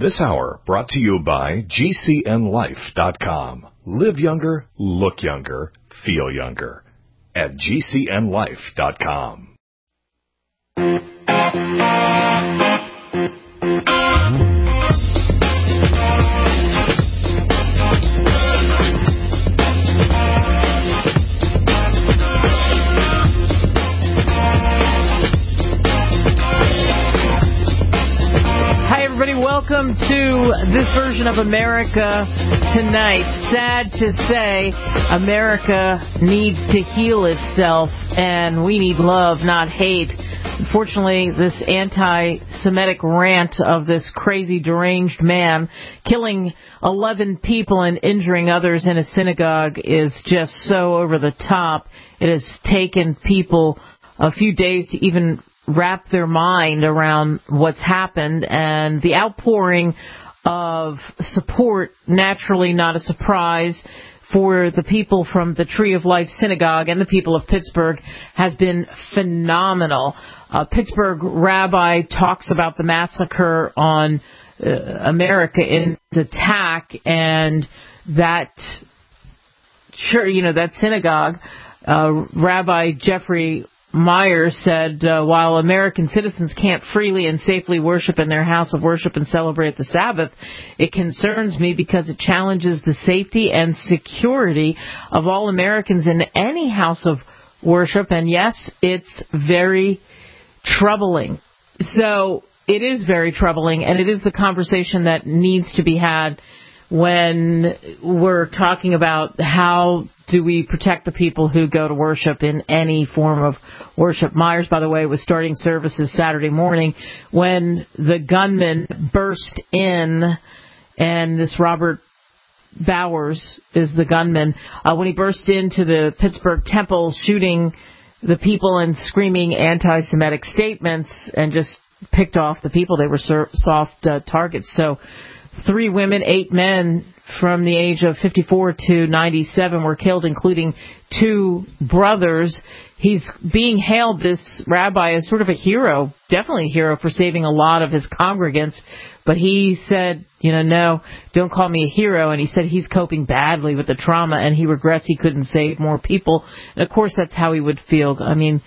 This hour brought to you by GCNLife.com. Live younger, look younger, feel younger. At GCNLife.com. Welcome to this version of America Tonight. Sad to say, America needs to heal itself, and we need love, not hate. Unfortunately, this anti-Semitic rant of this crazy, deranged man killing 11 people and injuring others in a synagogue is just so over the top. It has taken people a few days to even wrap their mind around what's happened, and the outpouring of support, naturally not a surprise, for the people from the Tree of Life Synagogue and the people of Pittsburgh has been phenomenal. Pittsburgh rabbi talks about the massacre on America in its attack, and that synagogue, Rabbi Jeffrey Myers said, while American citizens can't freely and safely worship in their house of worship and celebrate the Sabbath, it concerns me because it challenges the safety and security of all Americans in any house of worship. And yes, it's very troubling. So it is very troubling, and it is the conversation that needs to be had when we're talking about how do we protect the people who go to worship in any form of worship. Myers, by the way, was starting services Saturday morning when the gunman burst in, and this Robert Bowers is the gunman, when he burst into the Pittsburgh temple shooting the people and screaming anti-Semitic statements and just picked off the people. They were soft targets. So 3 women, 8 men from the age of 54 to 97 were killed, including 2 brothers. He's being hailed, this rabbi, as sort of a hero, definitely a hero for saving a lot of his congregants. But he said, no, don't call me a hero. And he said he's coping badly with the trauma, and he regrets he couldn't save more people. And, of course, that's how he would feel. I mean,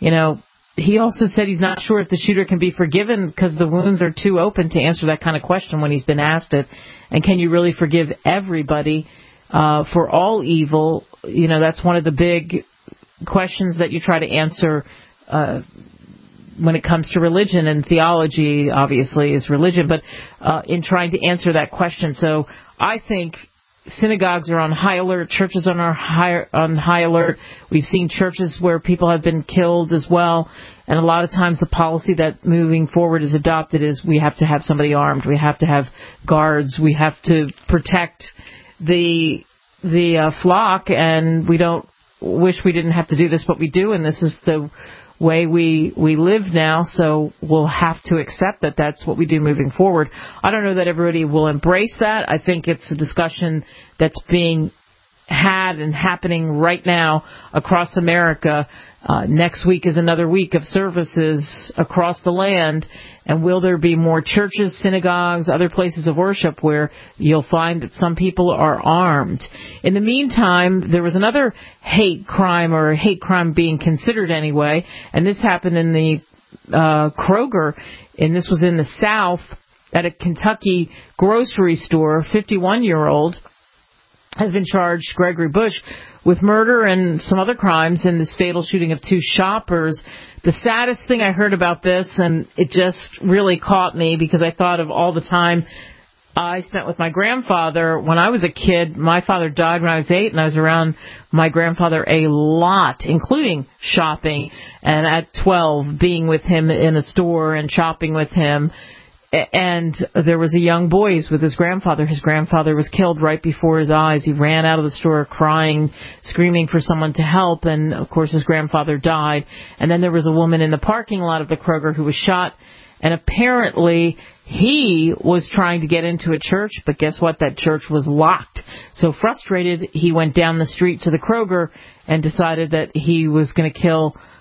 he also said he's not sure if the shooter can be forgiven because the wounds are too open to answer that kind of question when he's been asked it. And can you really forgive everybody for all evil? That's one of the big questions that you try to answer when it comes to religion, and theology, obviously, is religion. But in trying to answer that question, so I think synagogues are on high alert. Churches are on high alert. We've seen churches where people have been killed as well. And a lot of times the policy that moving forward is adopted is we have to have somebody armed. We have to have guards. We have to protect the flock. And we don't wish we didn't have to do this, but we do. And this is the way we live now, so we'll have to accept that that's what we do moving forward. I don't know that everybody will embrace that. I think it's a discussion that's being had and happening right now across America. Next week is another week of services across the land, and will there be more churches, synagogues, other places of worship where you'll find that some people are armed? In the meantime, there was another hate crime being considered anyway, and this happened in the Kroger, and this was in the South at a Kentucky grocery store. 51-year-old has been charged, Gregory Bush, with murder and some other crimes in this fatal shooting of 2 shoppers. The saddest thing I heard about this, and it just really caught me because I thought of all the time I spent with my grandfather when I was a kid. My father died when I was 8, and I was around my grandfather a lot, including shopping, and at 12 being with him in a store and shopping with him. And there was a young boy with his grandfather. His grandfather was killed right before his eyes. He ran out of the store crying, screaming for someone to help, and, of course, his grandfather died. And then there was a woman in the parking lot of the Kroger who was shot, and apparently he was trying to get into a church, but guess what? That church was locked. So frustrated, he went down the street to the Kroger and decided that he was going to kill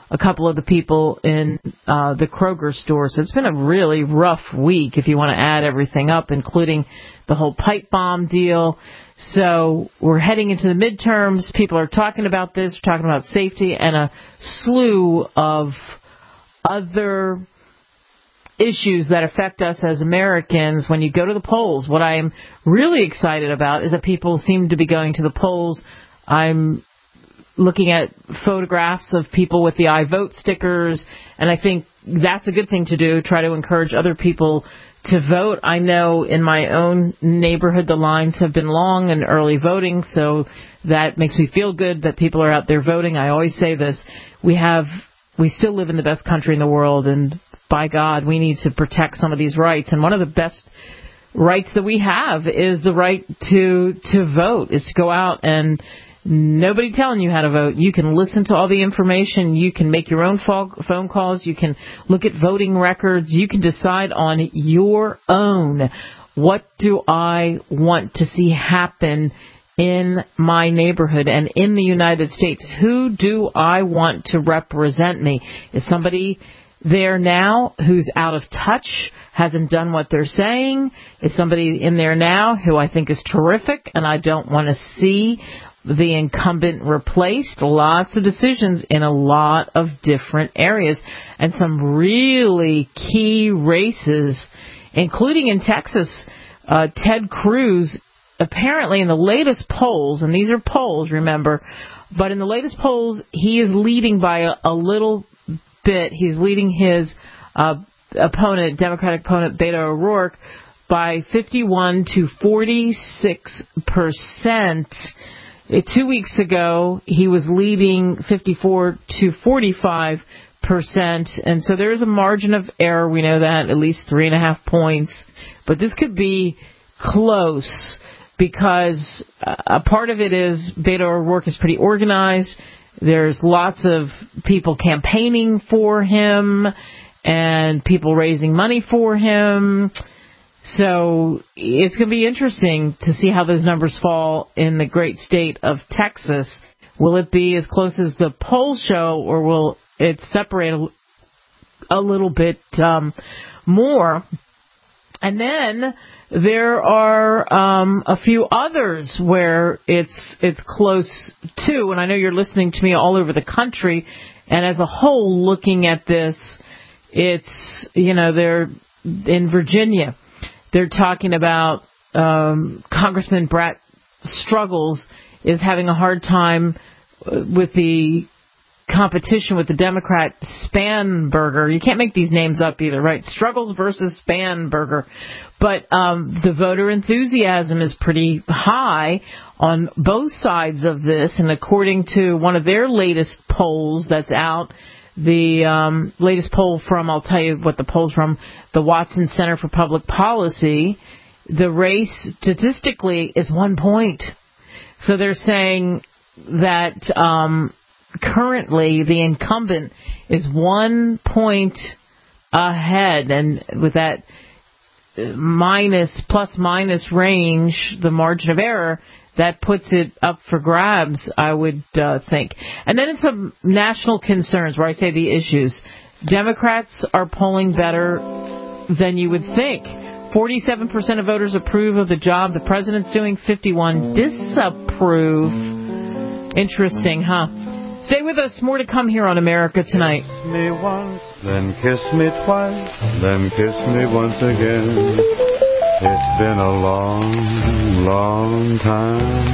a couple of the people in the Kroger store. So it's been a really rough week if you want to add everything up, including the whole pipe bomb deal. So we're heading into the midterms. People are talking about this, talking about safety, and a slew of other issues that affect us as Americans when you go to the polls. What I'm really excited about is that people seem to be going to the polls. I'm looking at photographs of people with the I vote stickers, and I think that's a good thing to do, try to encourage other people to vote. I know in my own neighborhood the lines have been long in early voting, so that makes me feel good that people are out there voting. I always say this, we still live in the best country in the world, and by God, we need to protect some of these rights. And one of the best rights that we have is the right to vote, is to go out and nobody telling you how to vote. You can listen to all the information. You can make your own phone calls. You can look at voting records. You can decide on your own, what do I want to see happen in my neighborhood and in the United States? Who do I want to represent me? Is somebody there now who's out of touch, hasn't done what they're saying? Is somebody in there now who I think is terrific and I don't want to see the incumbent replaced? Lots of decisions in a lot of different areas, and some really key races, including in Texas. Ted Cruz, apparently in the latest polls, and these are polls, remember, but in the latest polls, he is leading by a little bit. He's leading his opponent, Democratic opponent, Beto O'Rourke, by 51 to 46%. 2 weeks ago, he was leading 54 to 45%, and so there is a margin of error. We know that, at least 3.5 points. But this could be close because a part of it is Beto O'Rourke is pretty organized. There's lots of people campaigning for him and people raising money for him. So it's going to be interesting to see how those numbers fall in the great state of Texas. Will it be as close as the polls show, or will it separate a little bit more? And then there are a few others where it's close to, and I know you're listening to me all over the country, and as a whole looking at this, it's, they're in Virginia. They're talking about Congressman Brett Struggles is having a hard time with the competition with the Democrat Spanberger. You can't make these names up either, right? Struggles versus Spanberger. But the voter enthusiasm is pretty high on both sides of this. And according to one of their latest polls that's out, the latest poll from, I'll tell you what the poll's from, the Watson Center for Public Policy, the race statistically is 1 point. So they're saying that currently the incumbent is 1 point ahead, and with that plus-minus range, the margin of error, that puts it up for grabs, I would think. And then in some national concerns, where I say the issues, Democrats are polling better than you would think. 47% of voters approve of the job the president's doing, 51% disapprove. Interesting, huh? Stay with us. More to come here on America Tonight. Kiss me once, then kiss me twice, then kiss me once again. It's been a long, long time.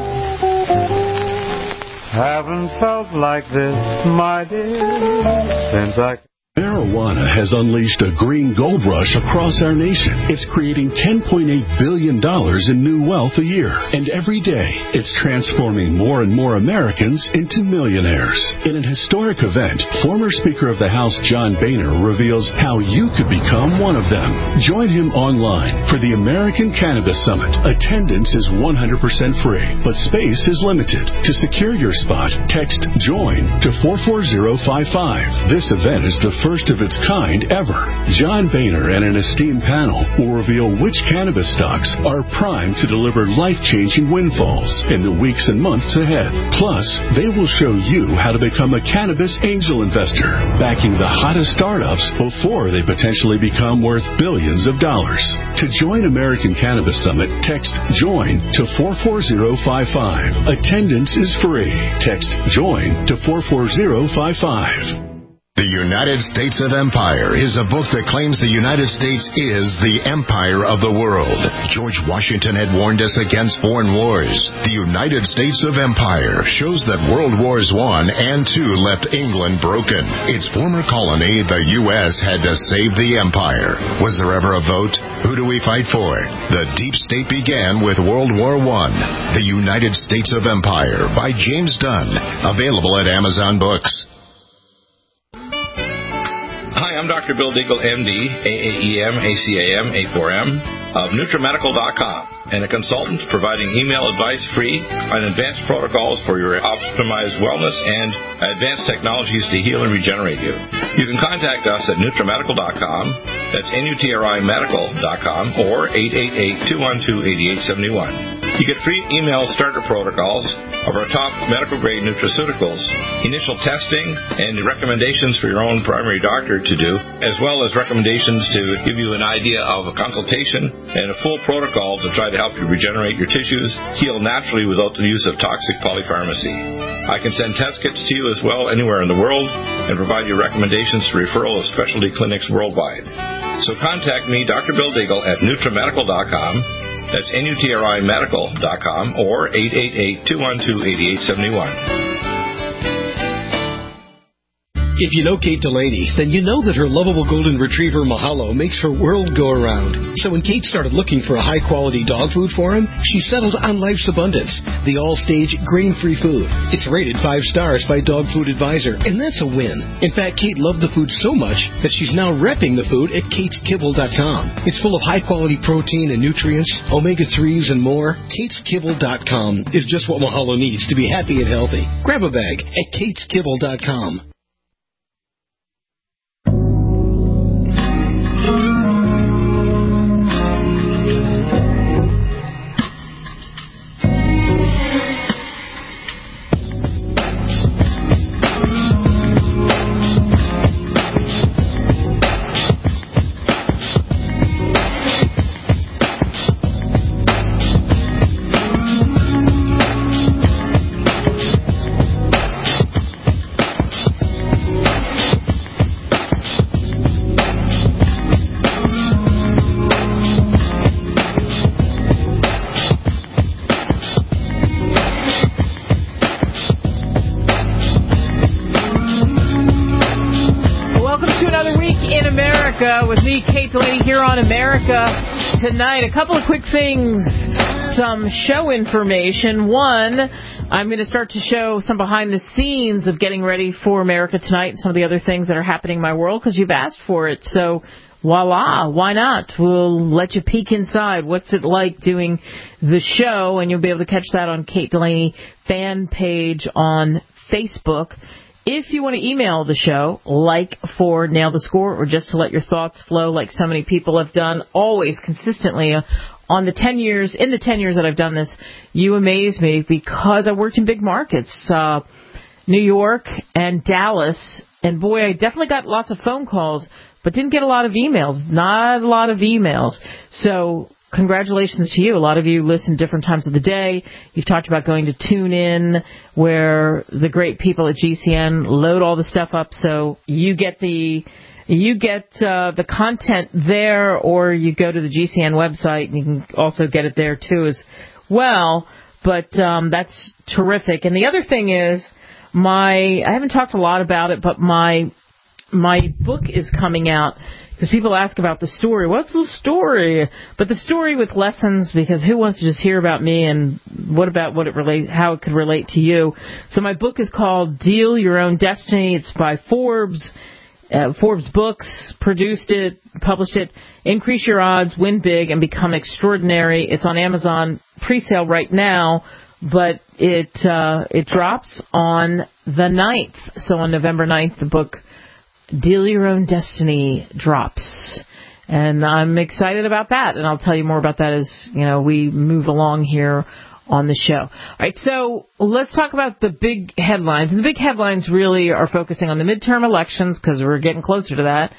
Haven't felt like this, my dear, since I... Marijuana has unleashed a green gold rush across our nation. It's creating $10.8 billion in new wealth a year. And every day, it's transforming more and more Americans into millionaires. In an historic event, former Speaker of the House John Boehner reveals how you could become one of them. Join him online for the American Cannabis Summit. Attendance is 100% free, but space is limited. To secure your spot, text JOIN to 44055. This event is the first of its kind ever. John Boehner and an esteemed panel will reveal which cannabis stocks are primed to deliver life-changing windfalls in the weeks and months ahead. Plus, they will show you how to become a cannabis angel investor, backing the hottest startups before they potentially become worth billions of dollars. To join American Cannabis Summit, text JOIN to 44055. Attendance is free. Text JOIN to 44055. The United States of Empire is a book that claims the United States is the empire of the world. George Washington had warned us against foreign wars. The United States of Empire shows that World Wars I and II left England broken. Its former colony, the U.S., had to save the empire. Was there ever a vote? Who do we fight for? The deep state began with World War I. The United States of Empire by James Dunn. Available at Amazon Books. Hi, I'm Dr. Bill Deagle, MD, AAEM, ACAM, A4M, of NutriMedical.com, and a consultant providing email advice free on advanced protocols for your optimized wellness and advanced technologies to heal and regenerate you. You can contact us at NutriMedical.com, that's NutriMedical.com, or 888-212-8871. You get free email starter protocols of our top medical-grade nutraceuticals, initial testing, and recommendations for your own primary doctor to do, as well as recommendations to give you an idea of a consultation and a full protocol to try to help you regenerate your tissues, heal naturally without the use of toxic polypharmacy. I can send test kits to you as well anywhere in the world and provide you recommendations for referral of specialty clinics worldwide. So contact me, Dr. Bill Deagle, at NutriMedical.com. That's NutriMedical.com or 888-212-8871. If you know Kate Delaney, then you know that her lovable golden retriever Mahalo makes her world go around. So when Kate started looking for a high-quality dog food for him, she settled on Life's Abundance, the all-stage grain-free food. It's rated 5 stars by Dog Food Advisor, and that's a win. In fact, Kate loved the food so much that she's now repping the food at KatesKibble.com. It's full of high-quality protein and nutrients, omega-3s, and more. KatesKibble.com is just what Mahalo needs to be happy and healthy. Grab a bag at KatesKibble.com. With me, Kate Delaney, here on America Tonight. A couple of quick things, some show information. One, I'm going to start to show some behind the scenes of getting ready for America Tonight and some of the other things that are happening in my world because you've asked for it. So, voila, why not? We'll let you peek inside. What's it like doing the show? And you'll be able to catch that on Kate Delaney fan page on Facebook. If you want to email the show, like for Nail the Score, or just to let your thoughts flow like so many people have done, always consistently in the 10 years that I've done this, you amaze me because I worked in big markets, New York and Dallas, and boy, I definitely got lots of phone calls, but didn't get a lot of emails, not a lot of emails. So congratulations to you. A lot of you listen different times of the day. You've talked about going to TuneIn, where the great people at GCN load all the stuff up, so you get the content there, or you go to the GCN website and you can also get it there too as well. But that's terrific. And the other thing is, I haven't talked a lot about it, but my book is coming out. Because people ask about the story. What's the story? But the story with lessons, because who wants to just hear about me and how it could relate to you? So my book is called Deal Your Own Destiny. It's by Forbes. Forbes Books produced it, published it. Increase your odds, win big, and become extraordinary. It's on Amazon pre-sale right now, but it drops on the 9th. So on November 9th, the book Deal Your Own Destiny drops. And I'm excited about that, and I'll tell you more about that as, we move along here on the show. All right, so let's talk about the big headlines. And the big headlines really are focusing on the midterm elections because we're getting closer to that.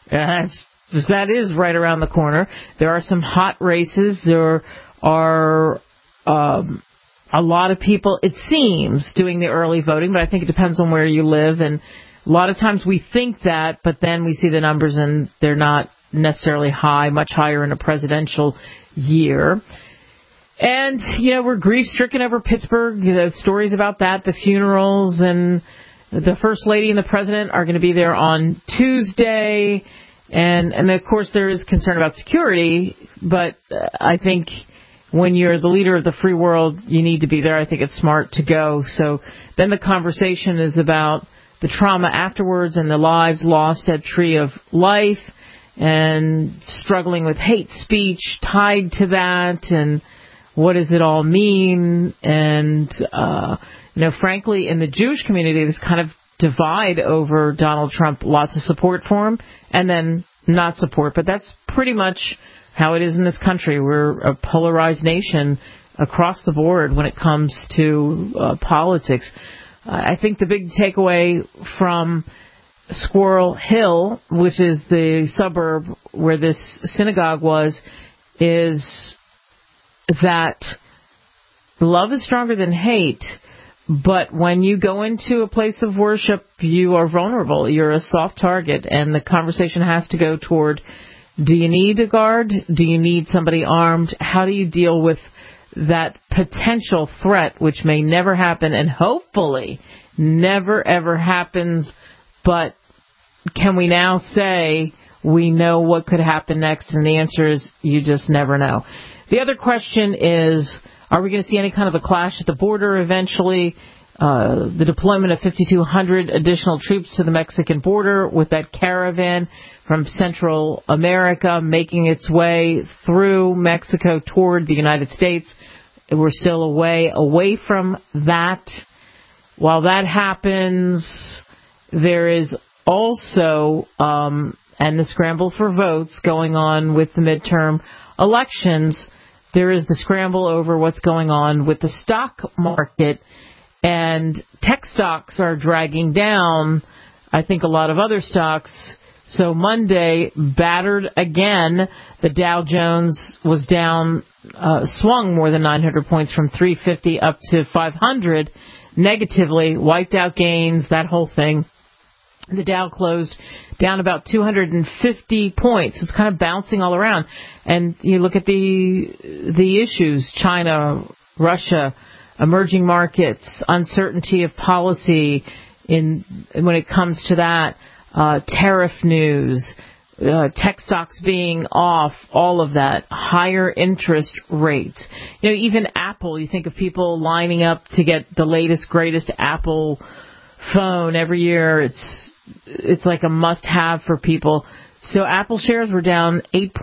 That is right around the corner. There are some hot races. There are a lot of people, it seems, doing the early voting, but I think it depends on where you live. And a lot of times we think that, but then we see the numbers and they're not necessarily high, much higher in a presidential year. And, we're grief-stricken over Pittsburgh. Stories about that, the funerals, and the First Lady and the President are going to be there on Tuesday. And of course, there is concern about security, but I think when you're the leader of the free world, you need to be there. I think it's smart to go. So then the conversation is about the trauma afterwards and the lives lost at Tree of Life and struggling with hate speech tied to that, and what does it all mean? And, frankly, in the Jewish community, there's kind of divide over Donald Trump, lots of support for him, and then not support. But that's pretty much how it is in this country. We're a polarized nation across the board when it comes to politics. I think the big takeaway from Squirrel Hill, which is the suburb where this synagogue was, is that love is stronger than hate, but when you go into a place of worship, you are vulnerable. You're a soft target, and the conversation has to go toward, do you need a guard? Do you need somebody armed? How do you deal with that potential threat, which may never happen and hopefully never, ever happens, but can we now say we know what could happen next? And the answer is you just never know. The other question is, are we going to see any kind of a clash at the border eventually? The deployment of 5,200 additional troops to the Mexican border with that caravan from Central America making its way through Mexico toward the United States. We're still a way away from that. While that happens, there is also, and the scramble for votes going on with the midterm elections, there is the scramble over what's going on with the stock market, and tech stocks are dragging down, I think, a lot of other stocks. So Monday, battered again. The Dow Jones was down, swung more than 900 points from 350 up to 500, negatively, wiped out gains, that whole thing. The Dow closed down about 250 points. It's kind of bouncing all around. And you look at the issues, China, Russia, emerging markets, uncertainty of policy when it comes to that, tariff news, tech stocks being off, all of that, higher interest rates. Even Apple, you think of people lining up to get the latest, greatest Apple phone every year. It's like a must-have for people. So Apple shares were down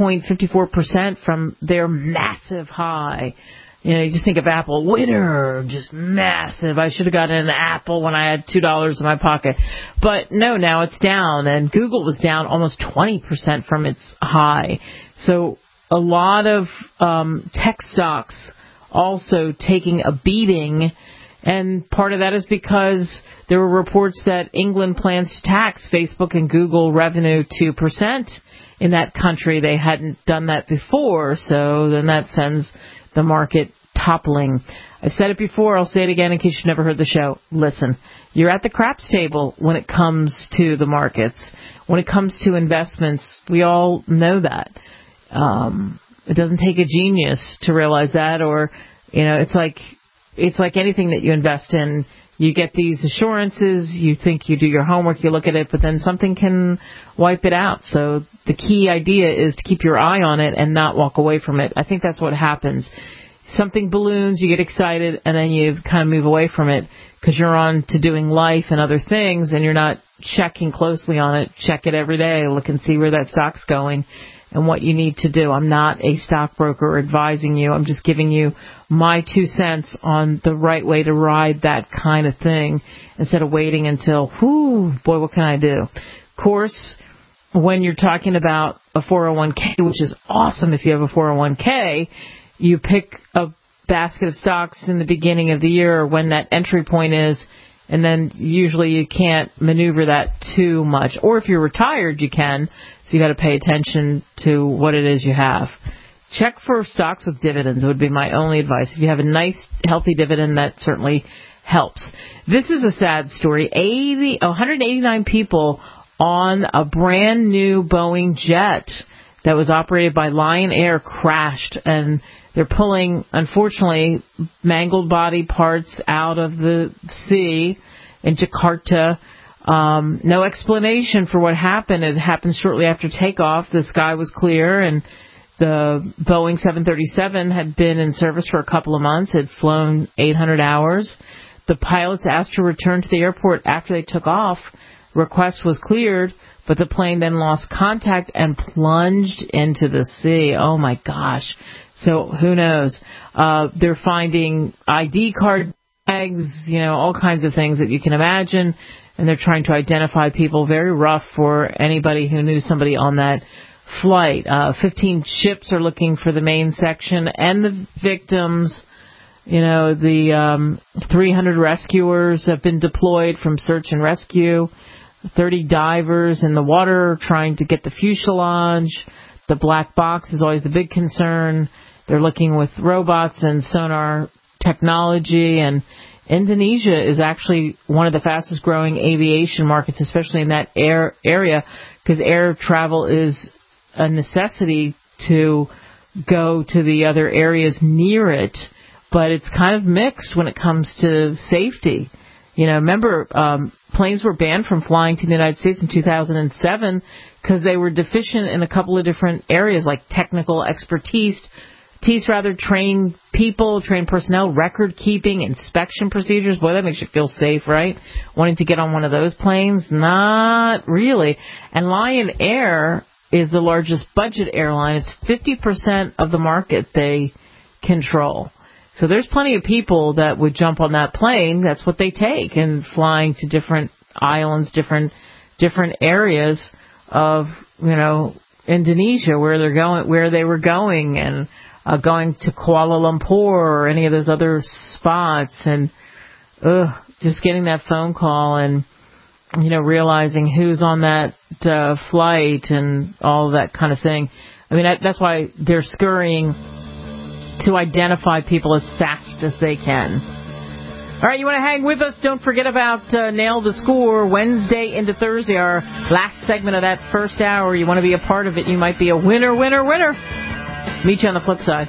8.54% from their massive high. You just think of Apple, winner, just massive. I should have gotten an Apple when I had $2 in my pocket. But no, now it's down. And Google was down almost 20% from its high. So a lot of tech stocks also taking a beating. And part of that is because there were reports that England plans to tax Facebook and Google revenue 2% in that country. They hadn't done that before, so then that sends the market toppling. I've said it before, I'll say it again in case you've never heard the show. Listen, you're at the craps table when it comes to the markets. When it comes to investments, we all know that. It doesn't take a genius to realize that, or, it's like anything that you invest in. You get these assurances, you think you do your homework, you look at it, but then something can wipe it out. So the key idea is to keep your eye on it and not walk away from it. I think that's what happens. Something balloons, you get excited, and then you kind of move away from it because you're on to doing life and other things, and you're not checking closely on it. Check it every day, look and see where that stock's going and what you need to do. I'm not a stockbroker advising you. I'm just giving you my 2 cents on the right way to ride that kind of thing instead of waiting until, what can I do? course, when you're talking about a 401k, which is awesome if you have a 401k, you pick a basket of stocks in the beginning of the year or when that entry point is, and then usually you can't maneuver that too much. Or if you're retired, you can, so you got to pay attention to what it is you have. Check for stocks with dividends would be my only advice. If you have a nice, healthy dividend, that certainly helps. This is a sad story. 189 people on a brand new Boeing jet that was operated by Lion Air crashed, and they're pulling, unfortunately, mangled body parts out of the sea in Jakarta. No explanation for what happened. It happened shortly after takeoff. The sky was clear, and the Boeing 737 had been in service for a couple of months. It had flown 800 hours. The pilots asked to return to the airport after they took off. Request was cleared, but the plane then lost contact and plunged into the sea. Oh, my gosh. So who knows? They're finding ID card tags, all kinds of things that you can imagine, and they're trying to identify people. Very rough for anybody who knew somebody on that flight. 15 ships are looking for the main section and the victims. The 300 rescuers have been deployed from search and rescue. 30 divers in the water trying to get the fuselage. The black box is always the big concern. They're looking with robots and sonar technology. And Indonesia is actually one of the fastest growing aviation markets, especially in that area, because air travel is a necessity to go to the other areas near it. But it's kind of mixed when it comes to safety. Remember, planes were banned from flying to the United States in 2007 because they were deficient in a couple of different areas, like technical expertise, trained people, trained personnel, record keeping, inspection procedures. Boy, that makes you feel safe, right? Wanting to get on one of those planes? Not really. And Lion Air is the largest budget airline. It's 50% of the market they control. So there's plenty of people that would jump on that plane. That's what they take, and flying to different islands, different areas of, Indonesia where they were going, and going to Kuala Lumpur or any of those other spots, and just getting that phone call and realizing who's on that flight and all that kind of thing. I mean, that's why they're scurrying to identify people as fast as they can. All right, you want to hang with us? Don't forget about Nail the Score, Wednesday into Thursday, our last segment of that first hour. You want to be a part of it. You might be a winner. Meet you on the flip side.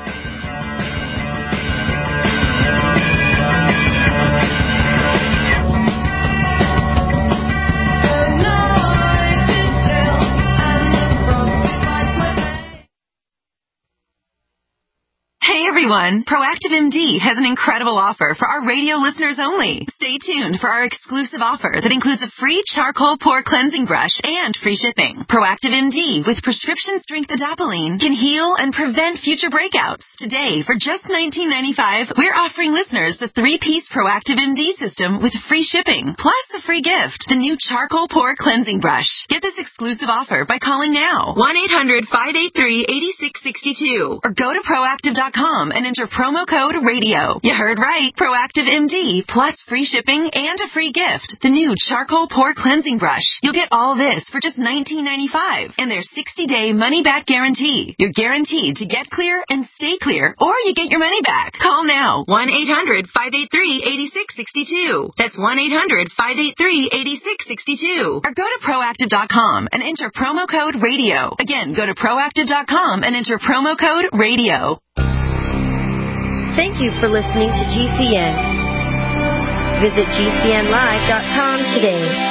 Hey everyone, Proactive MD has an incredible offer for our radio listeners only. Stay tuned for our exclusive offer that includes a free charcoal pore cleansing brush and free shipping. Proactive MD with prescription strength adapalene can heal and prevent future breakouts. Today, for just $19.95, we're offering listeners the 3-piece Proactive MD system with free shipping, plus a free gift, the new charcoal pore cleansing brush. Get this exclusive offer by calling now, 1-800-583-8662, or go to proactive.com and enter promo code RADIO. You heard right. Proactive MD plus free shipping and a free gift. The new charcoal pore cleansing brush. You'll get all this for just $19.95 and their 60-day money-back guarantee. You're guaranteed to get clear and stay clear, or you get your money back. Call now. 1-800-583-8662. That's 1-800-583-8662. Or go to proactive.com and enter promo code RADIO. Again, go to proactive.com and enter promo code RADIO. Thank you for listening to GCN. Visit GCNlive.com today.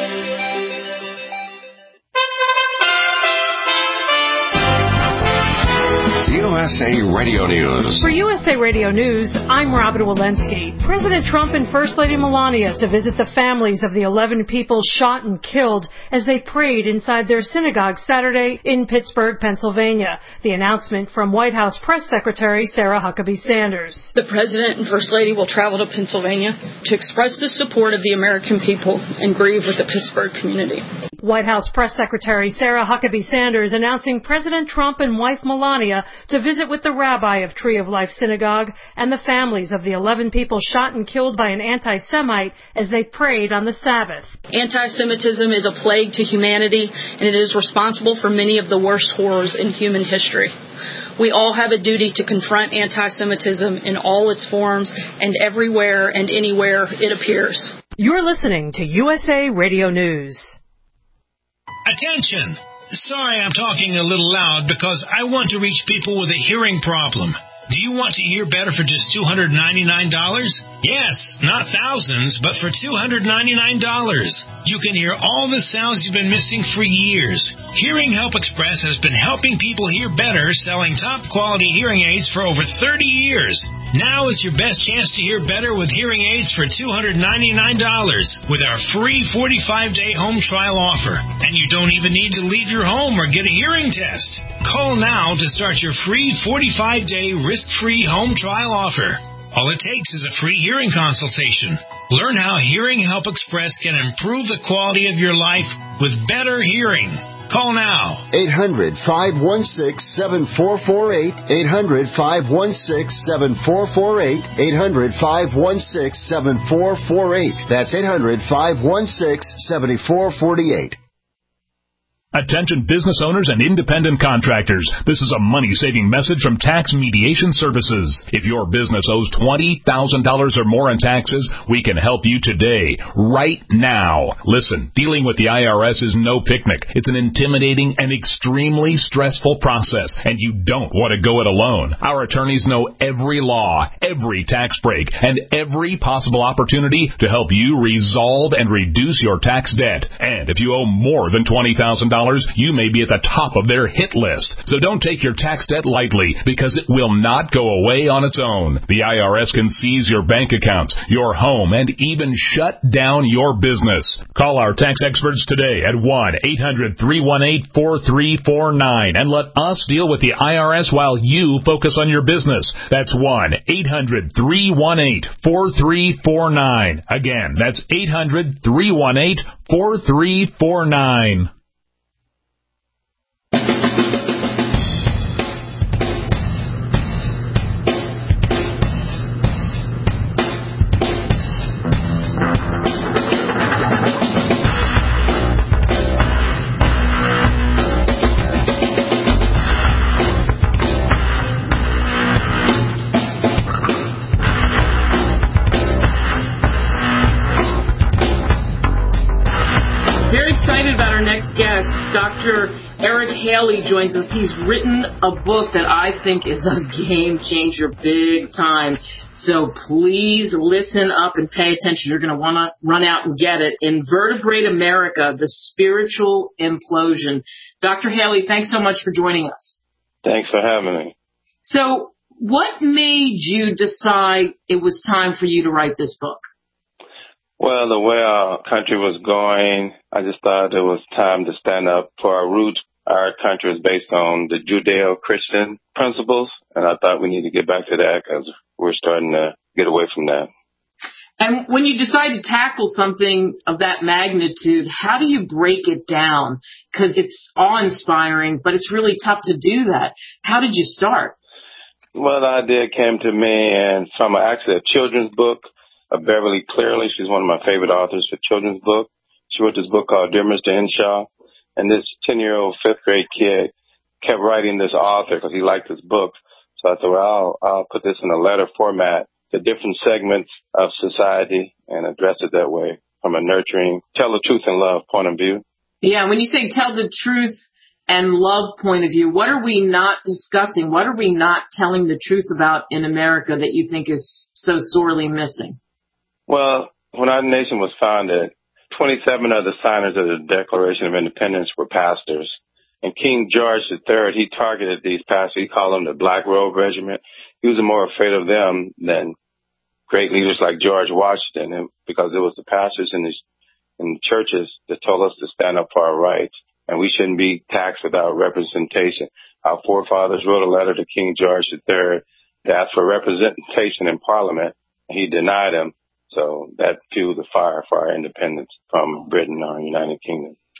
USA Radio News. For USA Radio News, I'm Robin Walensky. President Trump and First Lady Melania to visit the families of the 11 people shot and killed as they prayed inside their synagogue Saturday in Pittsburgh, Pennsylvania. The announcement from White House Press Secretary Sarah Huckabee Sanders. The President and First Lady will travel to Pennsylvania to express the support of the American people and grieve with the Pittsburgh community. White House Press Secretary Sarah Huckabee Sanders announcing President Trump and wife Melania to visit with the rabbi of Tree of Life Synagogue and the families of the 11 people shot and killed by an anti-Semite as they prayed on the Sabbath. Anti-Semitism is a plague to humanity, and it is responsible for many of the worst horrors in human history. We all have a duty to confront anti-Semitism in all its forms and everywhere and anywhere it appears. You're listening to USA Radio News. Attention! Sorry I'm talking a little loud because I want to reach people with a hearing problem. Do you want to hear better for just $299? Yes, not thousands, but for $299. You can hear all the sounds you've been missing for years. Hearing Help Express has been helping people hear better, selling top-quality hearing aids for over 30 years. Now is your best chance to hear better with hearing aids for $299 with our free 45-day home trial offer. And you don't even need to leave your home or get a hearing test. Call now to start your free 45-day risk-free home trial offer. All it takes is a free hearing consultation. Learn how Hearing Help Express can improve the quality of your life with better hearing. Call now. 800-516-7448. 800-516-7448. 800-516-7448. That's 800-516-7448. Attention business owners and independent contractors. This is a money-saving message from Tax Mediation Services. If your business owes $20,000 or more in taxes, we can help you today, right now. Listen, dealing with the IRS is no picnic. It's an intimidating and extremely stressful process, and you don't want to go it alone. Our attorneys know every law, every tax break, and every possible opportunity to help you resolve and reduce your tax debt. And if you owe more than $20,000, you may be at the top of their hit list. So don't take your tax debt lightly, because it will not go away on its own. The IRS can seize your bank accounts, your home, and even shut down your business. Call our tax experts today at 1-800-318-4349 and let us deal with the IRS while you focus on your business. That's 1-800-318-4349. Again, that's 800-318-4349. Guest, Dr. Eric Haley joins us. He's written a book that I think is a game changer big time. So please listen up and pay attention. You're going to want to run out and get it. Invertebrate America, the Spiritual Implosion. Dr. Haley, thanks so much for joining us. Thanks for having me. So what made you decide it was time for you to write this book? Well, the way our country was going, I just thought it was time to stand up for our roots. Our country is based on the Judeo-Christian principles, and I thought we need to get back to that because we're starting to get away from that. And when you decide to tackle something of that magnitude, how do you break it down? Because it's awe-inspiring, but it's really tough to do that. How did you start? Well, the idea came to me and from actually a children's book. Beverly Clearly, she's one of my favorite authors for children's book. She wrote this book called Dear Mr. Henshaw, and this 10-year-old fifth grade kid kept writing this author because he liked his book. So I thought, well, I'll put this in a letter format to different segments of society and address it that way from a nurturing, tell the truth and love point of view. Yeah, when you say tell the truth and love point of view, what are we not discussing? What are we not telling the truth about in America that you think is so sorely missing? Well, when our nation was founded, 27 of the signers of the Declaration of Independence were pastors. And King George III, he targeted these pastors. He called them the Black Robe Regiment. He was more afraid of them than great leaders like George Washington, because it was the pastors in the churches that told us to stand up for our rights, and we shouldn't be taxed without representation. Our forefathers wrote a letter to King George III to ask for representation in Parliament, and he denied them. So that fueled the fire for our independence from Britain, our United Kingdom.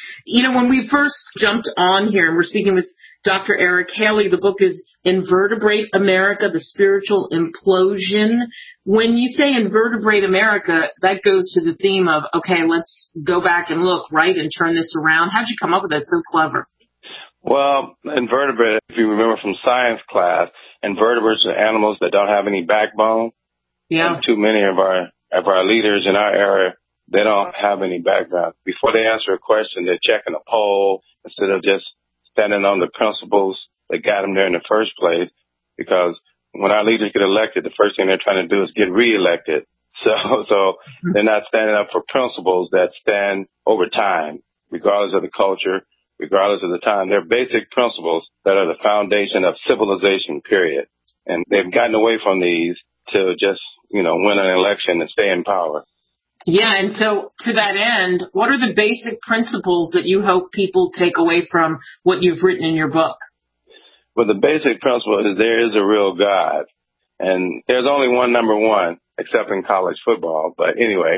When we first jumped on here, and we're speaking with Dr. Eric Haley, the book is Invertebrate America, The Spiritual Implosion. When you say Invertebrate America, that goes to the theme of, okay, let's go back and look, right, and turn this around. How'd you come up with that? So clever. Well, invertebrate, if you remember from science class, invertebrates are animals that don't have any backbone. Yeah. And too many of our leaders in our area, they don't have any background. Before they answer a question, they're checking a poll instead of just standing on the principles that got them there in the first place. Because when our leaders get elected, the first thing they're trying to do is get reelected. So they're not standing up for principles that stand over time, regardless of the culture, regardless of the time. They're basic principles that are the foundation of civilization, period. And they've gotten away from these to just, win an election and stay in power. Yeah, and so to that end, what are the basic principles that you hope people take away from what you've written in your book? Well, the basic principle is there is a real God. And there's only one number one, except in college football. But anyway,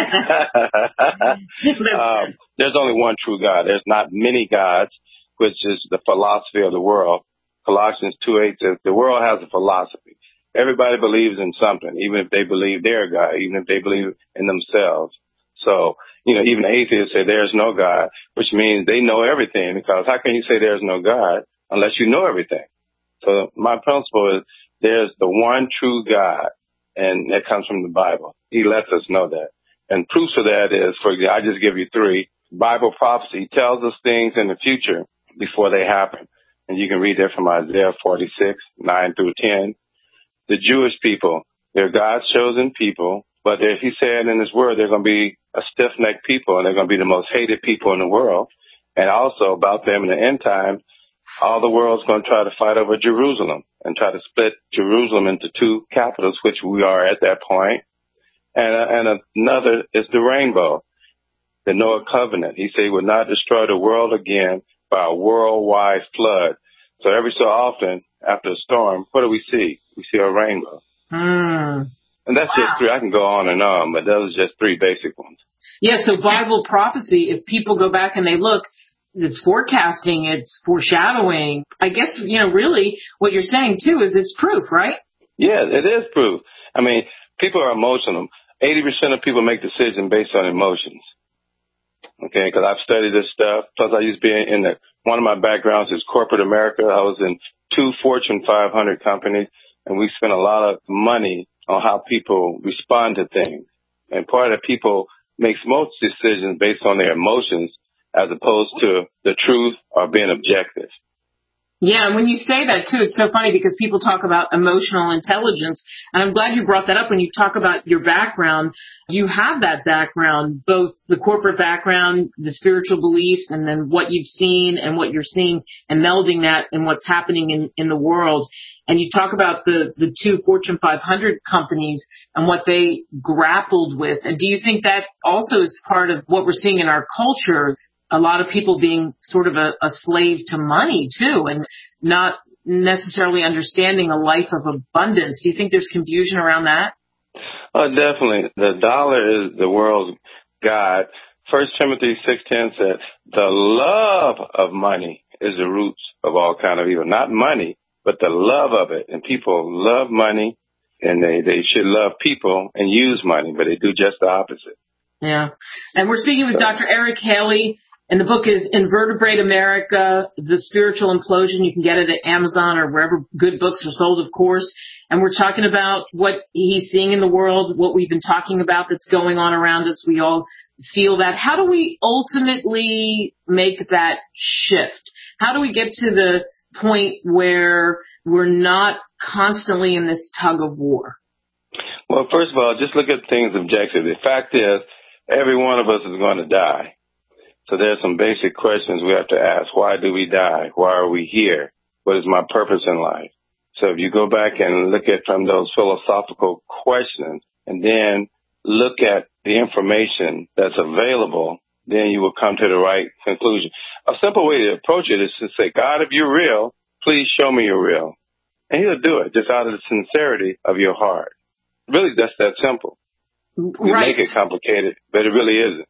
there's only one true God. There's not many gods, which is the philosophy of the world. Colossians 2:8 says the world has a philosophy. Everybody believes in something, even if they believe they're God, even if they believe in themselves. So, even atheists say there's no God, which means they know everything, because how can you say there's no God unless you know everything? So my principle is there's the one true God, and that comes from the Bible. He lets us know that. And proofs of that is, for example, I just give you 3. Bible prophecy tells us things in the future before they happen. And you can read that from Isaiah 46:9-10. The Jewish people, they're God's chosen people, but he said in his word they're going to be a stiff-necked people, and they're going to be the most hated people in the world. And also about them in the end time, all the world's going to try to fight over Jerusalem and try to split Jerusalem into 2 capitals, which we are at that point. And another is the rainbow, the Noah covenant. He said he would not destroy the world again by a worldwide flood. So every so often, after a storm, what do we see? We see a rainbow. And that's just 3. I can go on, but those are just 3 basic ones. Yeah, so Bible prophecy, if people go back and they look, it's forecasting, it's foreshadowing. I guess, really what you're saying, too, is it's proof, right? Yeah, it is proof. I mean, people are emotional. 80% of people make decisions based on emotions. Okay, because I've studied this stuff. Plus, I used to be one of my backgrounds is corporate America. I was in 2 Fortune 500 companies, and we spent a lot of money on how people respond to things. And part of people makes most decisions based on their emotions as opposed to the truth or being objective. Yeah, and when you say that, too, it's so funny because people talk about emotional intelligence, and I'm glad you brought that up. When you talk about your background, you have that background, both the corporate background, the spiritual beliefs, and then what you've seen and what you're seeing, and melding that and what's happening in the world. And you talk about the 2 Fortune 500 companies and what they grappled with. And do you think that also is part of what we're seeing in our culture? A lot of people being sort of a slave to money, too, and not necessarily understanding a life of abundance. Do you think there's confusion around that? Oh, definitely. The dollar is the world's God. 1 Timothy 6:10 said, the love of money is the roots of all kind of evil. Not money, but the love of it. And people love money, and they should love people and use money, but they do just the opposite. Yeah. And we're speaking with Dr. Eric Haley. And the book is Invertebrate America, The Spiritual Implosion. You can get it at Amazon or wherever good books are sold, of course. And we're talking about what he's seeing in the world, what we've been talking about that's going on around us. We all feel that. How do we ultimately make that shift? How do we get to the point where we're not constantly in this tug of war? Well, first of all, just look at things objectively. The fact is, every one of us is going to die. So there's some basic questions we have to ask. Why do we die? Why are we here? What is my purpose in life? So if you go back and look at from those philosophical questions and then look at the information that's available, then you will come to the right conclusion. A simple way to approach it is to say, God, if you're real, please show me you're real. And he'll do it just out of the sincerity of your heart. Really, that's that simple. We make it complicated, but it really isn't.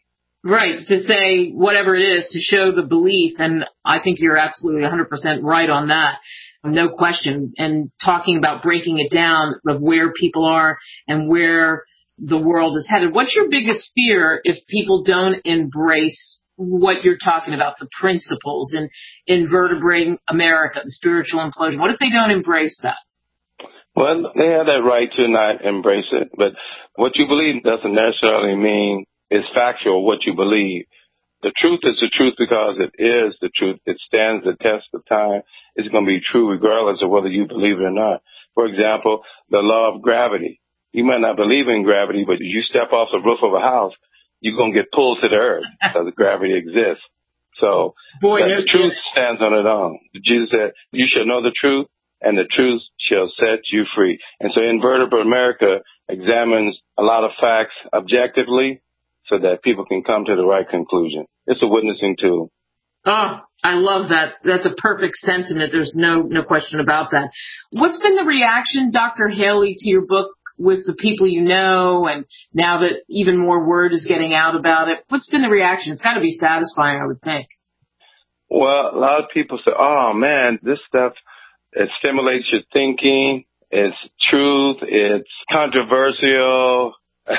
Right, to say whatever it is, to show the belief, and I think you're absolutely 100% right on that, no question, and talking about breaking it down of where people are and where the world is headed. What's your biggest fear if people don't embrace what you're talking about, the principles in Invertebrating America, the spiritual implosion? What if they don't embrace that? Well, they have that right to not embrace it, but what you believe doesn't necessarily mean it's factual what you believe. The truth is the truth because it is the truth. It stands the test of time. It's going to be true regardless of whether you believe it or not. For example, the law of gravity. You might not believe in gravity, but if you step off the roof of a house, you're going to get pulled to the earth because gravity exists. So the truth stands on its own. Jesus said, you shall know the truth, and the truth shall set you free. And so Invertebrate America examines a lot of facts objectively so that people can come to the right conclusion. It's a witnessing tool. Oh, I love that. That's a perfect sentiment. There's no question about that. What's been the reaction, Dr. Haley, to your book with the people you know, and now that even more word is getting out about it? What's been the reaction? It's got to be satisfying, I would think. Well, a lot of people say, oh, man, this stuff, it stimulates your thinking. It's truth. It's controversial.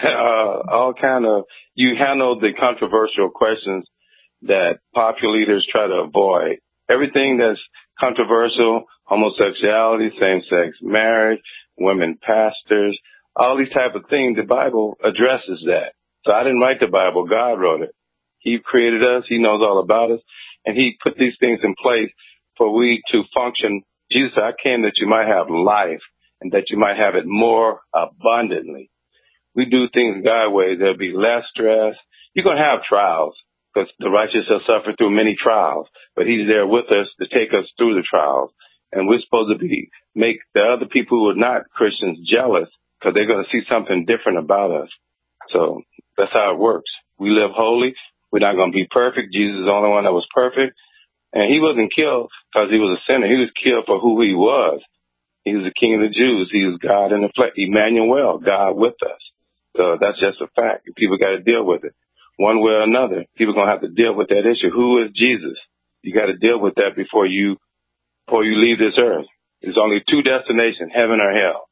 All kind of, you handle the controversial questions that popular leaders try to avoid. Everything that's controversial, homosexuality, same-sex marriage, women pastors, all these type of things, the Bible addresses that. So I didn't write the Bible. God wrote it. He created us. He knows all about us. And he put these things in place for we to function. Jesus said, I came that you might have life and that you might have it more abundantly. We do things God's way. There'll be less stress. You're going to have trials because the righteous shall suffer through many trials, but he's there with us to take us through the trials. And we're supposed to make the other people who are not Christians jealous because they're going to see something different about us. So that's how it works. We live holy. We're not going to be perfect. Jesus is the only one that was perfect. And he wasn't killed because he was a sinner. He was killed for who he was. He was the King of the Jews. He was God in the flesh. Emmanuel, God with us. So that's just a fact. People got to deal with it. One way or another, people are going to have to deal with that issue. Who is Jesus? You got to deal with that before you leave this earth. There's only two destinations, heaven or hell.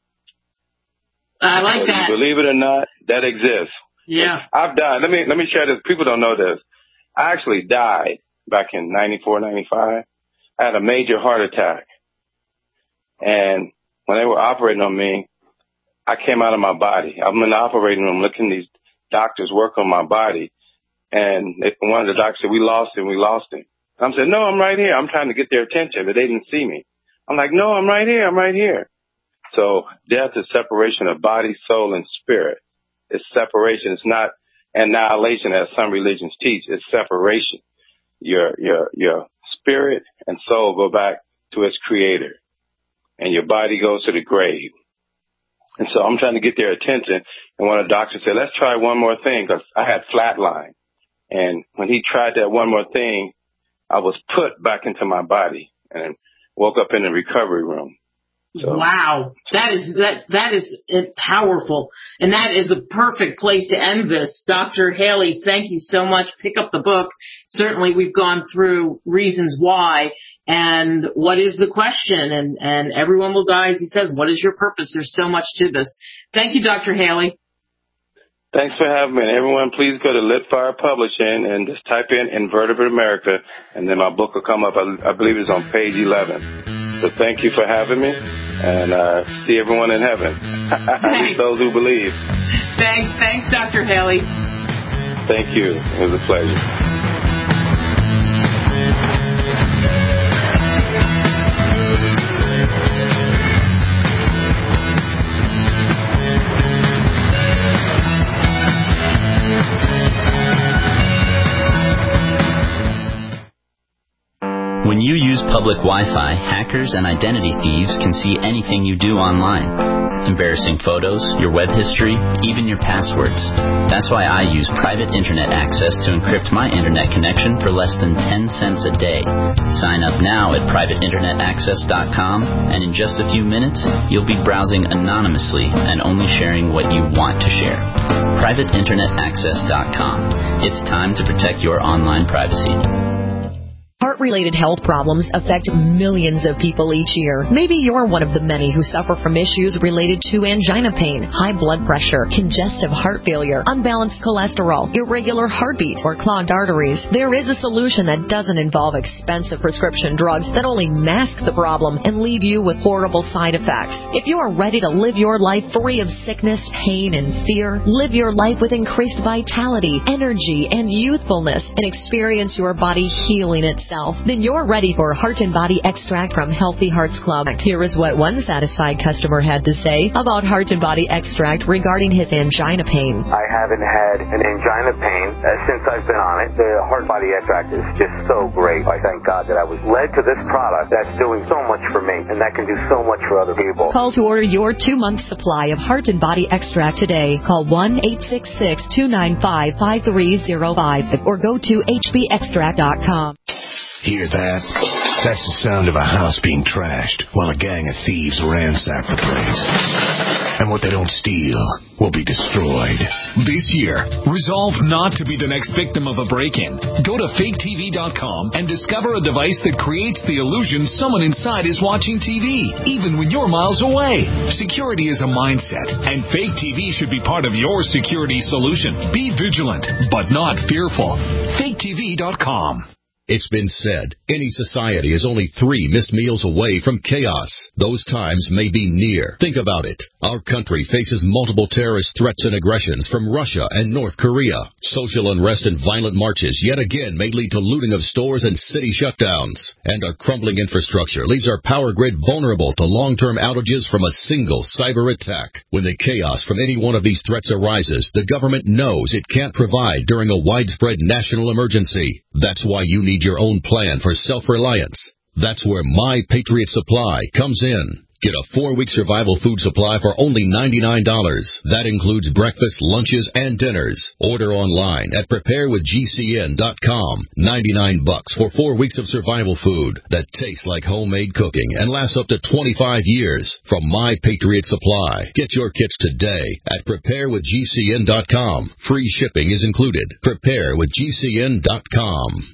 I like that. Believe it or not, that exists. Yeah. I've died. Let me share this. People don't know this. I actually died back in 94, 95. I had a major heart attack. And when they were operating on me, I came out of my body. I'm in the operating room looking at these doctors work on my body. And one of the doctors said, we lost him. I'm saying, no, I'm right here. I'm trying to get their attention, but they didn't see me. I'm like, no, I'm right here. So death is separation of body, soul, and spirit. It's separation. It's not annihilation as some religions teach. It's separation. Your spirit and soul go back to its creator, and your body goes to the grave. And so I'm trying to get their attention. And one of the doctors said, let's try one more thing, because I had flatline. And when he tried that one more thing, I was put back into my body and woke up in the recovery room. So, wow. That is powerful. And that is the perfect place to end this. Dr. Haley, thank you so much. Pick up the book. Certainly we've gone through reasons why and what is the question. And everyone will die, as he says. What is your purpose? There's so much to this. Thank you, Dr. Haley. Thanks for having me. And everyone, please go to Litfire Publishing and just type in Invertebrate America, and then my book will come up. I believe it's on page 11. So thank you for having me, and see everyone in heaven. At least those who believe. Thanks, Dr. Haley. Thank you. It was a pleasure. When you use public Wi-Fi, hackers and identity thieves can see anything you do online. embarrassing photos, your web history, even your passwords. That's why I use private internet access to encrypt my internet connection for less than 10 cents a day. Sign up now at privateinternetaccess.com, and in just a few minutes, you'll be browsing anonymously and only sharing what you want to share. privateinternetaccess.com. It's time to protect your online privacy. Heart-related health problems affect millions of people each year. Maybe you're one of the many who suffer from issues related to angina pain, high blood pressure, congestive heart failure, unbalanced cholesterol, irregular heartbeat, or clogged arteries. There is a solution that doesn't involve expensive prescription drugs that only mask the problem and leave you with horrible side effects. If you are ready to live your life free of sickness, pain, and fear, live your life with increased vitality, energy, and youthfulness, and experience your body healing itself, then you're ready for Heart and Body Extract from Healthy Hearts Club. Here is what one satisfied customer had to say about Heart and Body Extract regarding his angina pain. I haven't had an angina pain since I've been on it. The Heart Body Extract is just so great. I thank God that I was led to this product that's doing so much for me, and that can do so much for other people. Call to order your 2-month supply of Heart and Body Extract today. Call 1-866-295-5305 or go to hbextract.com. Hear that? That's the sound of a house being trashed while a gang of thieves ransack the place. And what they don't steal will be destroyed. This year, resolve not to be the next victim of a break-in. Go to faketv.com and discover a device that creates the illusion someone inside is watching TV, even when you're miles away. Security is a mindset, and Fake TV should be part of your security solution. Be vigilant, but not fearful. faketv.com. It's been said, any society is only 3 missed meals away from chaos. Those times may be near. Think about it. Our country faces multiple terrorist threats and aggressions from Russia and North Korea. Social unrest and violent marches yet again may lead to looting of stores and city shutdowns. And our crumbling infrastructure leaves our power grid vulnerable to long-term outages from a single cyber attack. When the chaos from any one of these threats arises, the government knows it can't provide during a widespread national emergency. That's why you need your own plan for self-reliance. That's where My Patriot Supply comes in. Get a 4-week survival food supply for only $99. That includes breakfast, lunches, and dinners. Order online at preparewithgcn.com. $99 for 4 weeks of survival food that tastes like homemade cooking and lasts up to 25 years from My Patriot Supply. Get your kits today at preparewithgcn.com. Free shipping is included. Preparewithgcn.com.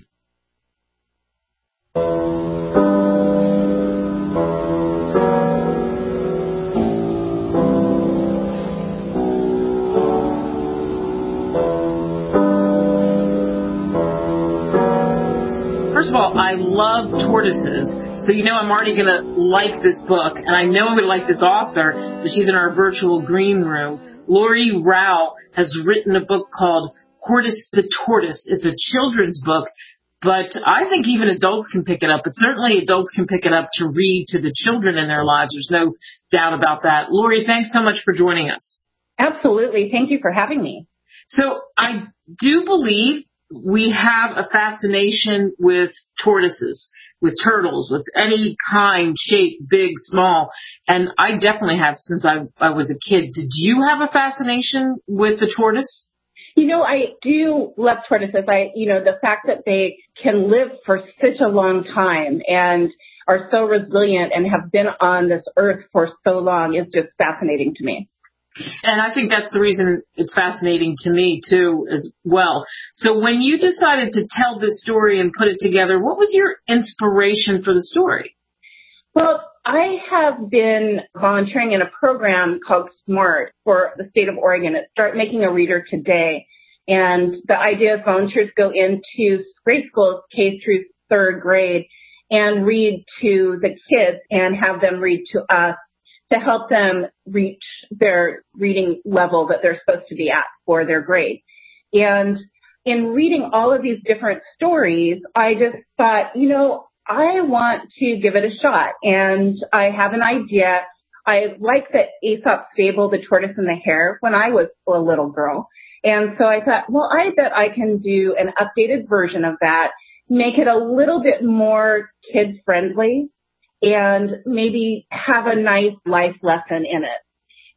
First of all, I love tortoises, so you know I'm already going to like this book, and I know I'm going to like this author, but she's in our virtual green room. Lori Rao has written a book called Cordis the Tortoise. It's a children's book, but I think even adults can pick it up, but certainly adults can pick it up to read to the children in their lives. There's no doubt about that. Lori, thanks so much for joining us. Absolutely. Thank you for having me. So I do believe we have a fascination with tortoises, with turtles, with any kind, shape, big, small. And I definitely have since I was a kid. Did you have a fascination with the tortoise? You know, I do love tortoises. The fact that they can live for such a long time and are so resilient and have been on this earth for so long is just fascinating to me. And I think that's the reason it's fascinating to me, too, as well. So when you decided to tell this story and put it together, what was your inspiration for the story? Well, I have been volunteering in a program called SMART for the state of Oregon. It's Start Making a Reader Today. And the idea is volunteers go into grade schools, K through 3rd grade, and read to the kids and have them read to us to help them reach their reading level that they're supposed to be at for their grade. And in reading all of these different stories, I just thought, I want to give it a shot. And I have an idea. I like the Aesop's fable, The Tortoise and the Hare, when I was a little girl. And so I thought, well, I bet I can do an updated version of that, make it a little bit more kid-friendly, and maybe have a nice life lesson in it.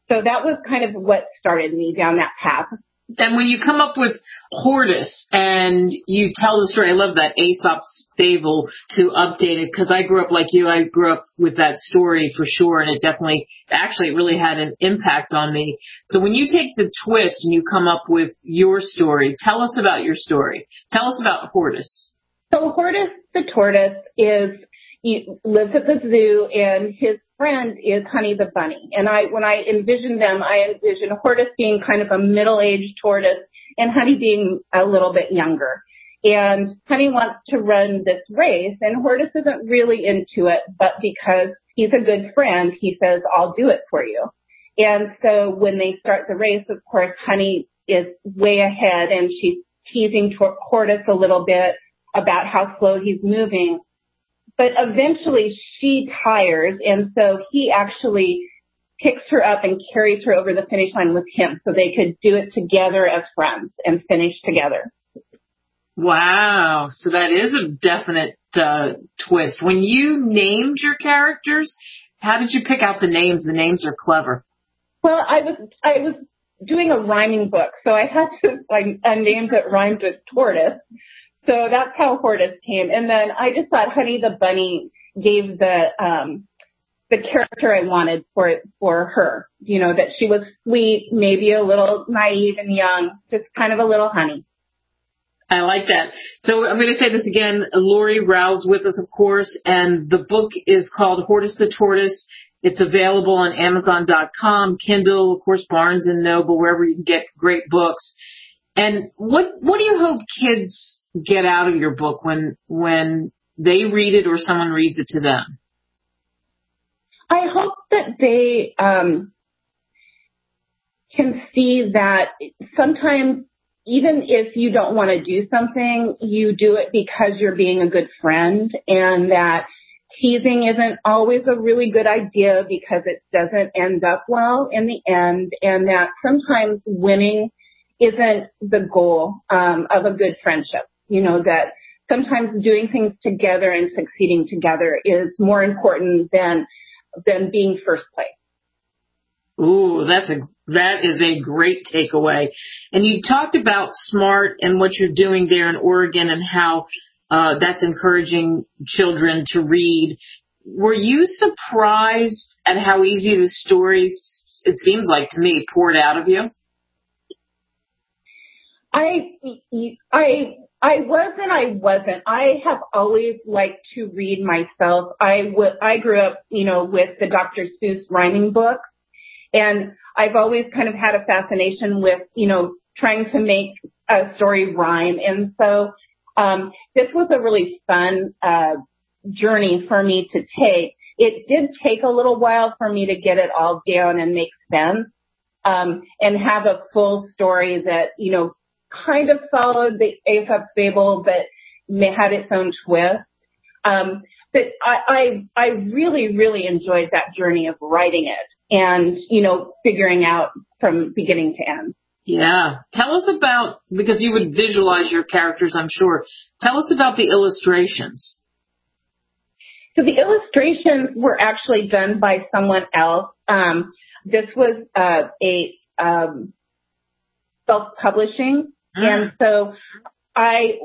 So that was kind of what started me down that path. And when you come up with Hortus and you tell the story, I love that Aesop's fable to update it, because I grew up like you. I grew up with that story for sure, and it really had an impact on me. So when you take the twist and you come up with your story, tell us about your story. Tell us about Hortus. So Hortus the tortoise he lives at the zoo, and his friend is Honey the bunny. And when I envisioned them, I envisioned Hortus being kind of a middle-aged tortoise and Honey being a little bit younger. And Honey wants to run this race, and Hortus isn't really into it, but because he's a good friend, he says, I'll do it for you. And so when they start the race, of course, Honey is way ahead, and she's teasing Hortus a little bit about how slow he's moving. But eventually she tires, and so he actually picks her up and carries her over the finish line with him so they could do it together as friends and finish together. Wow. So that is a definite twist. When you named your characters, how did you pick out the names? The names are clever. Well, I was doing a rhyming book, so I had to find a name that rhymed with tortoise. So that's how Hortus came. And then I just thought Honey the bunny gave the character I wanted for her. You know, that she was sweet, maybe a little naive and young, just kind of a little honey. I like that. So I'm going to say this again. Lori Rowell's with us, of course, and the book is called Hortus the Tortoise. It's available on Amazon.com, Kindle, of course, Barnes & Noble, wherever you can get great books. And what do you hope kids get out of your book when they read it or someone reads it to them? I hope that they can see that sometimes even if you don't want to do something, you do it because you're being a good friend, and that teasing isn't always a really good idea because it doesn't end up well in the end, and that sometimes winning isn't the goal of a good friendship. You know, that sometimes doing things together and succeeding together is more important than being first place. Ooh, that is a great takeaway. And you talked about SMART and what you're doing there in Oregon and how that's encouraging children to read. Were you surprised at how easy the stories, it seems like to me, poured out of you? I was and I wasn't. I have always liked to read myself. I grew up, you know, with the Dr. Seuss rhyming book, and I've always kind of had a fascination with, you know, trying to make a story rhyme. And so this was a really fun journey for me to take. It did take a little while for me to get it all down and make sense, and have a full story that, you know, kind of followed the Aesop's fable, but had its own twist. But I really, really enjoyed that journey of writing it and, you know, figuring out from beginning to end. Yeah. Tell us about, because you would visualize your characters, I'm sure. Tell us about the illustrations. So the illustrations were actually done by someone else. This was self-publishing. And so I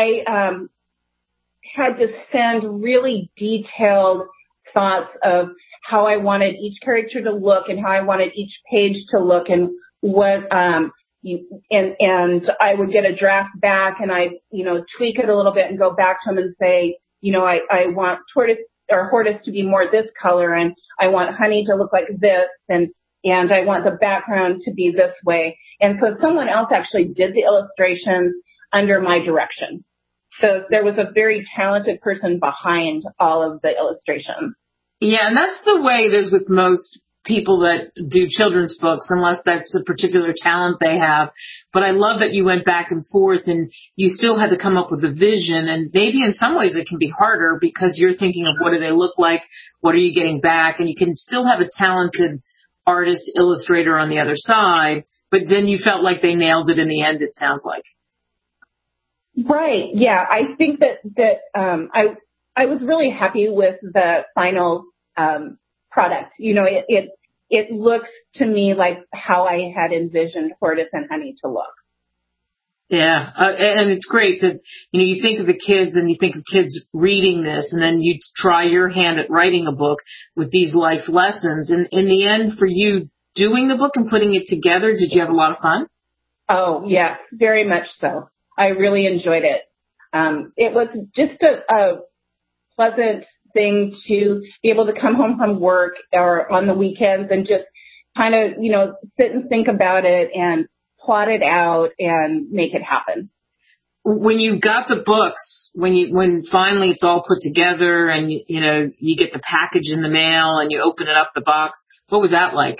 had to send really detailed thoughts of how I wanted each character to look and how I wanted each page to look, and what, and I would get a draft back and I, you know, tweak it a little bit and go back to them and say, you know, I want Hortus to be more this color, and I want Honey to look like this, and I want the background to be this way. And so someone else actually did the illustrations under my direction. So there was a very talented person behind all of the illustrations. Yeah, and that's the way it is with most people that do children's books, unless that's a particular talent they have. But I love that you went back and forth and you still had to come up with a vision. And maybe in some ways it can be harder because you're thinking of what do they look like, what are you getting back, and you can still have a talented artist, illustrator on the other side, but then you felt like they nailed it in the end, it sounds like. Right. Yeah. I think that I was really happy with the final product. You know, it it looks to me like how I had envisioned Hortus and Honey to look. Yeah, and it's great that, you think of the kids and you think of kids reading this, and then you try your hand at writing a book with these life lessons. And in the end, for you doing the book and putting it together, did you have a lot of fun? Oh, yes, very much so. I really enjoyed it. It was just a pleasant thing to be able to come home from work or on the weekends and just kind of, sit and think about it and plot it out and make it happen. When you got the books, when finally it's all put together and, you get the package in the mail and you open it up, the box, what was that like?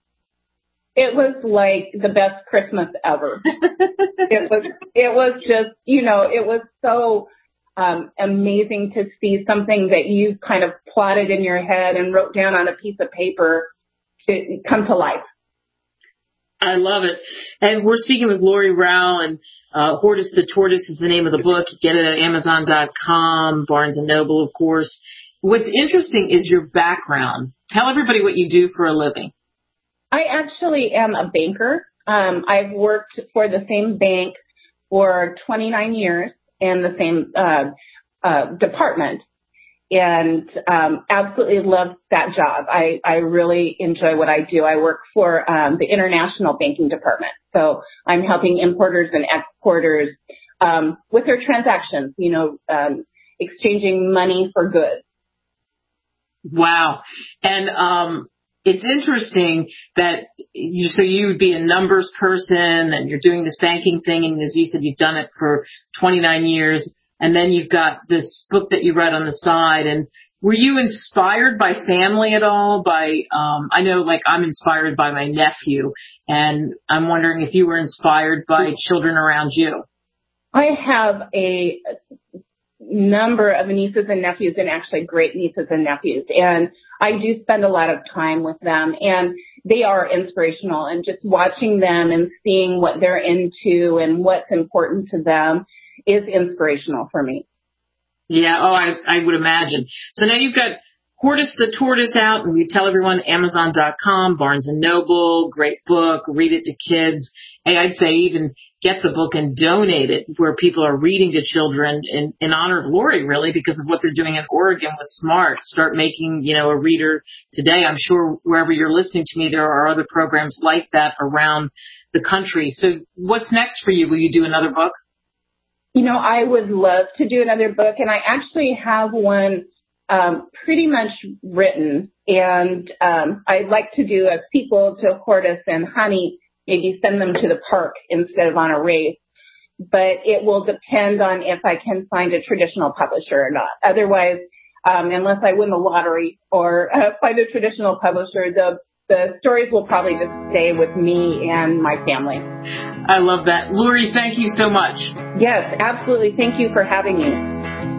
It was like the best Christmas ever. It was just, it was so amazing to see something that you kind of plotted in your head and wrote down on a piece of paper to come to life. I love it. And we're speaking with Lori Rao, and Hortus the Tortoise is the name of the book. You get it at Amazon.com, Barnes & Noble, of course. What's interesting is your background. Tell everybody what you do for a living. I actually am a banker. I've worked for the same bank for 29 years in the same department, and absolutely love that job. I really enjoy what I do. I work for the international banking department, so I'm helping importers and exporters with their transactions, exchanging money for goods. Wow. And it's interesting that you would be a numbers person and you're doing this banking thing, and as you said, you've done it for 29 years. And then you've got this book that you read on the side. And were you inspired by family at all? I know, I'm inspired by my nephew, and I'm wondering if you were inspired by children around you. I have a number of nieces and nephews, and actually great nieces and nephews. And I do spend a lot of time with them, and they are inspirational. And just watching them and seeing what they're into and what's important to them is inspirational for me. Yeah, I would imagine. So now you've got Hortus the Tortoise out, and you tell everyone Amazon.com, Barnes & Noble, great book, read it to kids. Hey, I'd say even get the book and donate it where people are reading to children in honor of Lori, really, because of what they're doing in Oregon was smart. Start making, a reader today. I'm sure wherever you're listening to me, there are other programs like that around the country. So what's next for you? Will you do another book? I would love to do another book, and I actually have one pretty much written, and I'd like to do a sequel to Hortus and Honey, maybe send them to the park instead of on a race, but it will depend on if I can find a traditional publisher or not. Otherwise, unless I win the lottery or find a traditional publisher, the stories will probably just stay with me and my family. I love that. Lori, thank you so much. Yes, absolutely. Thank you for having me.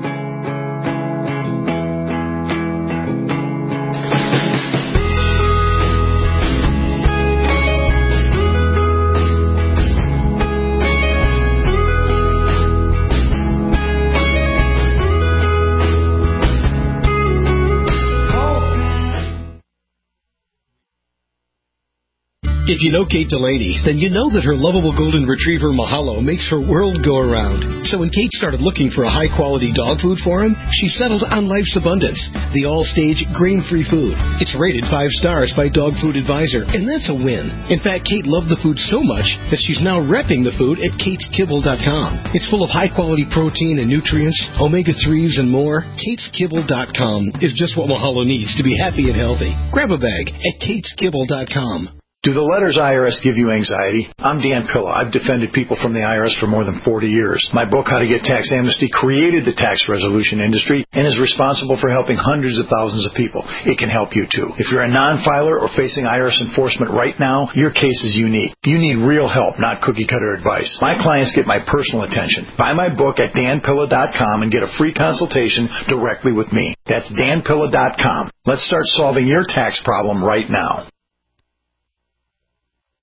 If you know Kate Delaney, then you know that her lovable golden retriever Mahalo makes her world go around. So when Kate started looking for a high-quality dog food for him, she settled on Life's Abundance, the all-stage grain-free food. It's rated 5 stars by Dog Food Advisor, and that's a win. In fact, Kate loved the food so much that she's now repping the food at KatesKibble.com. It's full of high-quality protein and nutrients, omega-3s, and more. KatesKibble.com is just what Mahalo needs to be happy and healthy. Grab a bag at KatesKibble.com. Do the letters IRS give you anxiety? I'm Dan Pilla. I've defended people from the IRS for more than 40 years. My book, How to Get Tax Amnesty, created the tax resolution industry and is responsible for helping hundreds of thousands of people. It can help you too. If you're a non-filer or facing IRS enforcement right now, your case is unique. You need real help, not cookie-cutter advice. My clients get my personal attention. Buy my book at danpilla.com and get a free consultation directly with me. That's danpilla.com. Let's start solving your tax problem right now.